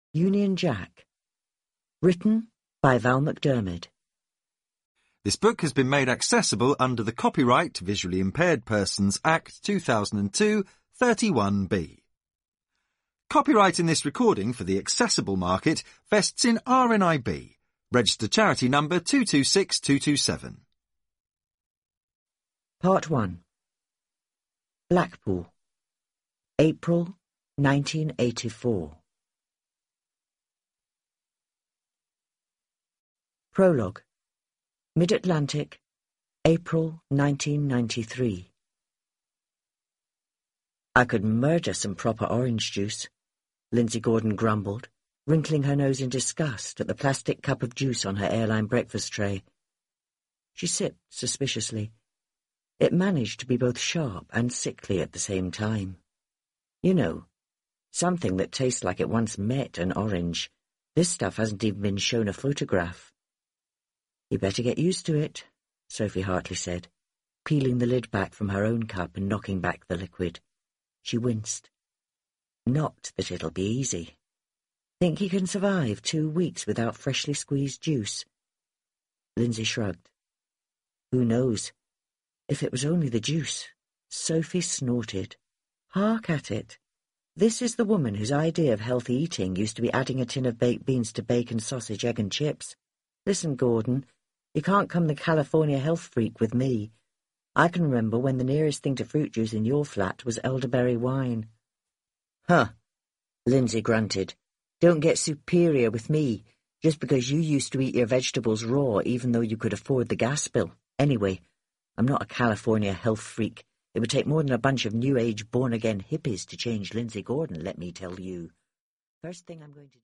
Union Jack. Written by Val McDermid. This book has been made accessible under the Copyright Visually Impaired Persons Act 2002, 31B. Copyright in this recording for the accessible market vests in RNIB, registered charity number 226227. Part 1. Blackpool, April 1984. Prologue. Mid-Atlantic, April 1993. I could murder some proper orange juice, Lindsay Gordon grumbled, wrinkling her nose in disgust at the plastic cup of juice on her airline breakfast tray. She sipped suspiciously. It managed to be both sharp and sickly at the same time. You know, something that tastes like it once met an orange. This stuff hasn't even been shown a photograph. You better get used to it, Sophie Hartley said, peeling the lid back from her own cup and knocking back the liquid. She winced. Not that it'll be easy. Think he can survive 2 weeks without freshly squeezed juice? Lindsay shrugged. Who knows? If it was only the juice. Sophie snorted. Hark at it. This is the woman whose idea of healthy eating used to be adding a tin of baked beans to bacon, sausage, egg and chips. Listen, Gordon, you can't come the California health freak with me. I can remember when the nearest thing to fruit juice in your flat was elderberry wine. Huh, Lindsay grunted. Don't get superior with me, just because you used to eat your vegetables raw even though you could afford the gas bill. Anyway, I'm not a California health freak. It would take more than a bunch of new-age born-again hippies to change Lindsay Gordon, let me tell you. First thing I'm going to do...